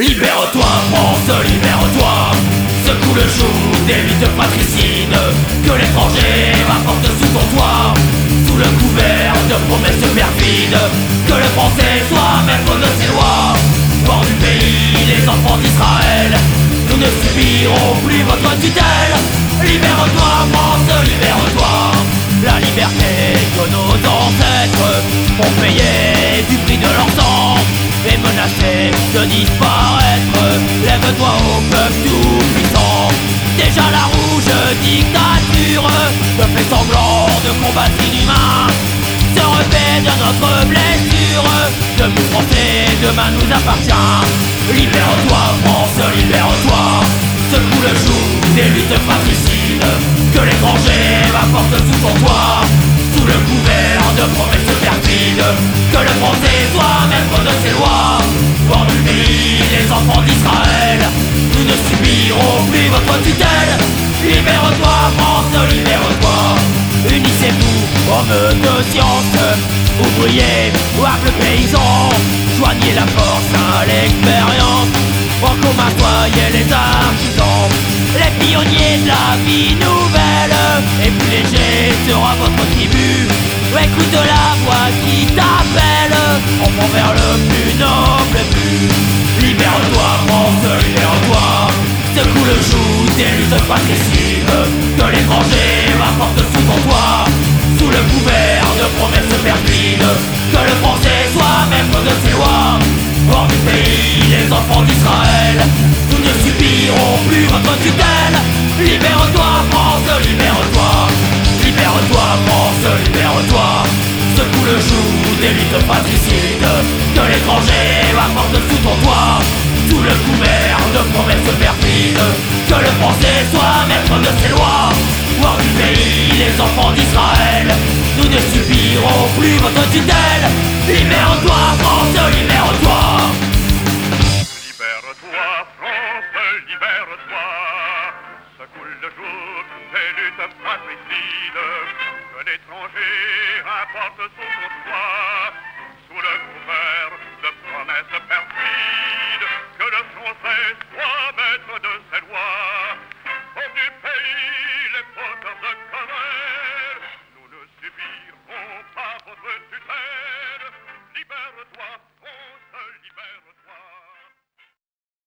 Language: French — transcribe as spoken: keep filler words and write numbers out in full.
Libère-toi, France, libère-toi. Secoue le joug des luttes fratricides que l'étranger rapporte sous ton toit. Sous le couvert de promesses perfides, que le français soit maître de ses lois. Hors du pays, les enfants d'Israël, nous ne subirons plus votre tutelle. Libère-toi, France, libère-toi. La liberté que nos ancêtres ont payé du prix de leur sang est menacée de disparaître. Lève-toi au peuple tout puissant. Déjà la rouge dictature de fait semblant de combats inhumains se refait de notre blessure. Debout français, demain nous appartient. Libère-toi, France, libère-toi. Secoue le joug des luttes fratricides que l'étranger m'apporte sous ton toit. Sous le couvert de promesses perfides, que le français soit maître de ses lois. Hors du pays, les enfants d'Israël, nous ne subirons plus votre tutelle. Libère-toi, France, libère-toi. Unissez-vous, hommes de science, ouvriers ou humbles paysans. Joignez la force à l'expérience. En commun soyez les artisans, les pionniers de la vie nouvelle. Et plus léger sera votre tribu. Écoute la voix qui t'appelle, enfant vers le plus noble but. Libère-toi, France, libère-toi. Secoue le joug des luttes fratricides que l'étranger rapporte sous ton toit. Sous le couvert de promesses perfides, que le français soit maître de ses lois. Hors du pays, les enfants d'Israël, nous ne subirons plus votre tutelle. Libère-toi, France, libère-toi. Libère-toi, France, libère-toi. Secoue le joug des luttes fratricides que l'étranger apporte sous ton toit. Sous le couvert de promesses perfides, que le français soit maître de ses lois. Hors du pays, les enfants d'Israël, nous ne subirons plus votre tutelle. Libère-toi, France, libère-toi. Libère-toi, France, libère-toi. Secoue le joug des luttes fratricides que l'étranger apporte sous ton toit. Sous le couvert de promesses